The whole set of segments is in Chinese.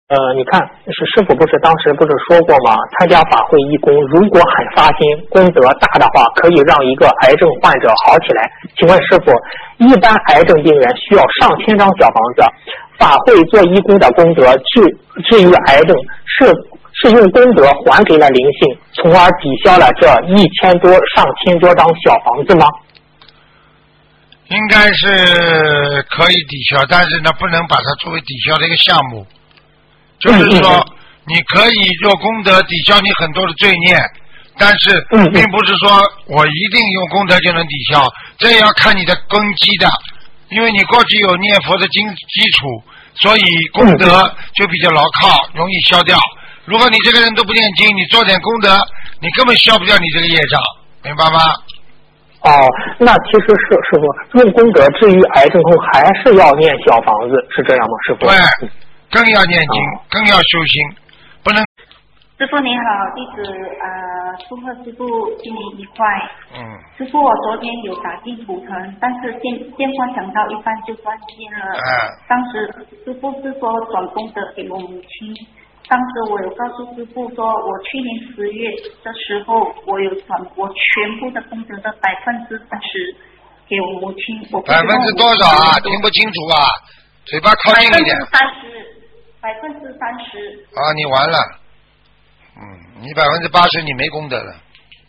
你看，师傅不是当时不是说过吗？参加法会义工，如果很发心，功德大的话，可以让一个癌症患者好起来。请问师傅，一般癌症病人需要上千张小房子，法会做义工的功德治愈癌症，是用功德还给了灵性，从而抵消了这1000多上千多张小房子吗？ 应该是可以抵消，但是呢，不能把它作为抵消的一个项目。就是说，你可以做功德抵消你很多的罪孽，但是并不是说我一定用功德就能抵消，这也要看你的根基的，因为你过去有念佛的基础，所以功德就比较牢靠，容易消掉。如果你这个人都不念经，你做点功德，你根本消不掉你这个业障，明白吗？ 哦，那其实师傅用功德治愈癌症后，还是要念小房子，是这样吗？师傅？ 对，更要念经，更要修心，不能。 师傅你好，弟子祝贺师傅新年愉快。师傅，我昨天有打进图腾，但是电话讲到一半就断线了。当时师傅是说转功德给我母亲，当时我有告诉师傅说，我去年10月的时候，我有转我全部的功德的30%给我母亲。我 30%多少啊？听不清楚啊，嘴巴靠近一点。 30%。 啊，你完了。你80%你没功德了。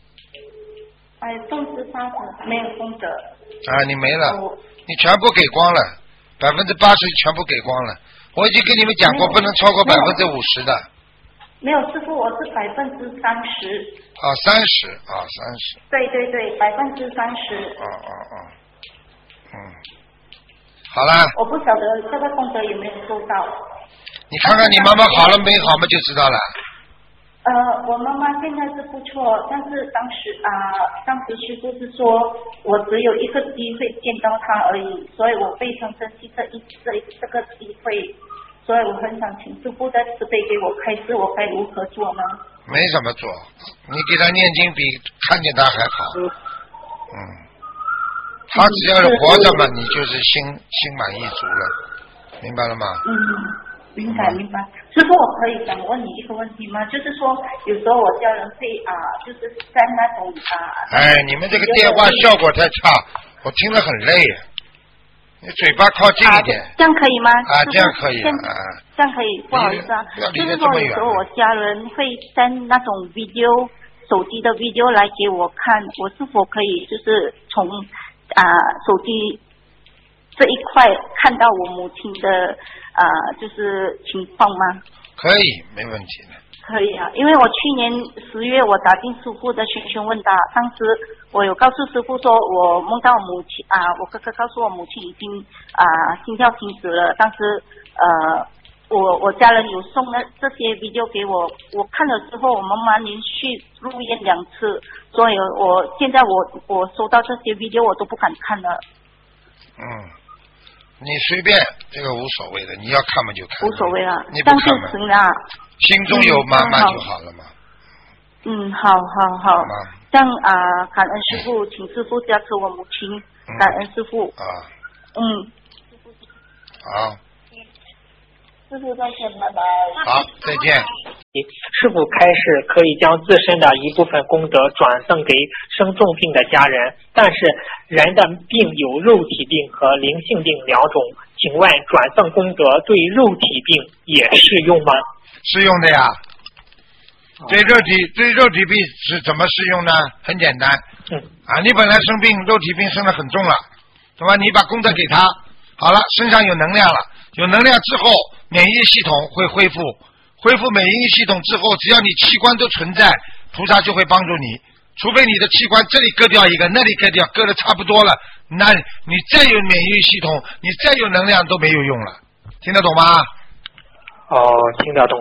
80%没有功德。 啊，你没了，你全部给光了，80%全部给光了。我已经跟你们讲过，不能超过50%的。 没有，师傅，我是30%。 啊，30啊，30。 对，30%。 好了。 我不晓得这个功德有没有收到。 你看看你妈妈好了没好嘛，就知道了。 我妈妈现在是不错，但是当时师傅是说我只有一个机会见到她而已，所以我非常珍惜这个机会，所以我很想请师傅在慈悲给我开示，我该如何做呢？ 没怎么做，你给他念经比看见他还好。他只要是活着嘛，你就是心满意足了，明白了吗？ 明白。师傅，我可以想问你一个问题吗？就是说，有时候我家人会就是在那种你们这个电话效果太差，我听了很累。你嘴巴靠近一点。 这样可以吗？ 这样可以。 这样可以，不好意思啊。就是说，有时候我家人会send那种手机的 video 来给我看，我是否可以就是从手机这一块看到我母亲的就是情况吗？ 可以，没问题的。 可以啊，因为我去年10月我打进师傅的询问答，当时我有告诉师傅说我梦到母亲我哥哥告诉我母亲已经心跳停止了，当时我家人有送了这些 video 给我，我看了之后我妈妈连续入院2次，所以我现在我收到这些 video 我都不敢看了。 你随便，这个无所谓的，你要看嘛就看。 无所谓啊， 你不看嘛就行了。 心中有妈妈就好了嘛。 好。这样感恩师父，请师父加持我母亲，感恩师父。 好。 师父再见，拜拜。 好，再见。 师父开示可以将自身的一部分功德转赠给生重病的家人，但是人的病有肉体病和灵性病2种，请问转赠功德对肉体病也适用吗？ 适用的呀。对肉体病是怎么适用呢？很简单。你本来生病，肉体病生得很重了，对吧？你把功德给他，好了，身上有能量了，有能量之后，免疫系统会恢复免疫系统之后，只要你器官都存在，菩萨就会帮助你。除非你的器官这里割掉一个，那里割掉，割得差不多了，那你再有免疫系统，你再有能量都没有用了。听得懂吗？ 听得懂。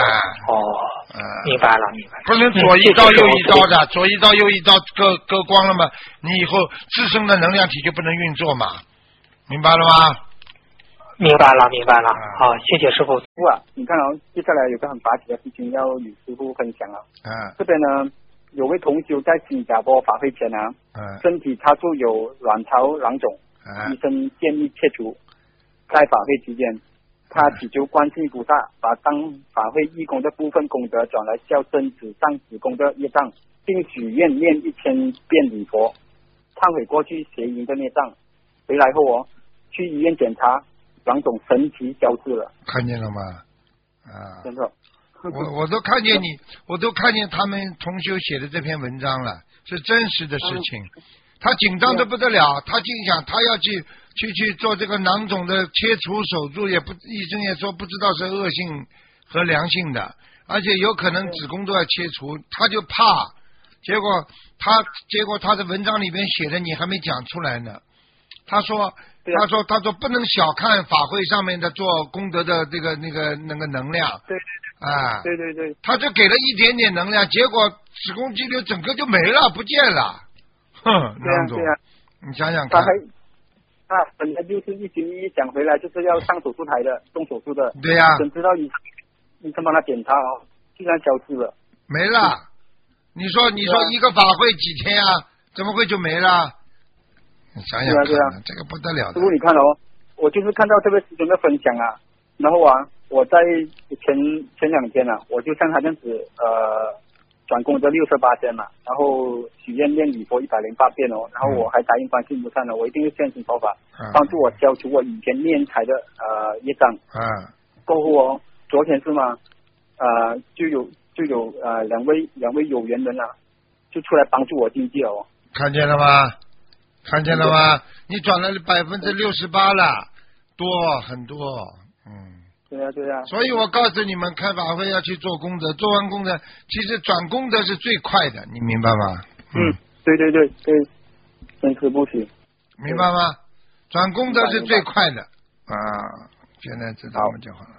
明白了。 不能左一刀右一刀的，左一刀右一刀割光了嘛，你以后自身的能量体就不能运作嘛，明白了吗？ 明白了。好，谢谢师傅。 你看接下来有个很拔起的事情要与师傅分享了。这边呢有位同修在新加坡法会前身体查出有卵巢囊肿，医生建议切除。在法会期间， 他祈求观世音菩萨把当法会义工的部分功德转来消真子上子宫的业障，并许愿念1000遍礼佛，忏悔过去邪淫的孽障。回来后去医院检查，两种神奇消失了。 看见了吗？ 真的。 我都看见我都看见他们同修写的这篇文章了，是真实的事情。他紧张的不得了，他竟想他要去做这个囊肿的切除手术，医生也说不知道是恶性和良性的，而且有可能子宫都要切除，他就怕。结果他的文章里边写的你还没讲出来呢。他说不能小看法会上面的做功德的那个能量。 对。对， 他就给了一点点能量，结果子宫肌瘤整个就没了，不见了。 对呀， 你想想看。 他本来就是一心一意想回来就是要上手术台的，动手术的。 对呀。 怎知道医生帮他检查竟然消失了。 没了。你说一个法会几天啊？怎么会就没了？你想想看，这个不得了的。 师傅，你看我就是看到这位师兄的分享然后我在前2天我就像他这样子转功德68天然后许愿念礼佛108遍然后我还答应观世音菩萨我一定会现身说法，帮助我消除我以前念财的业障。过后昨天是吗？就有两位有缘人就出来帮助我经济了看见了吗？你转了68%了，多很多。 对呀。 所以我告诉你们，开法会要去做功德，做完功德，其实转功德是最快的，你明白吗？ 对，真是不行。 明白吗？转功德是最快的。现在知道了就好了。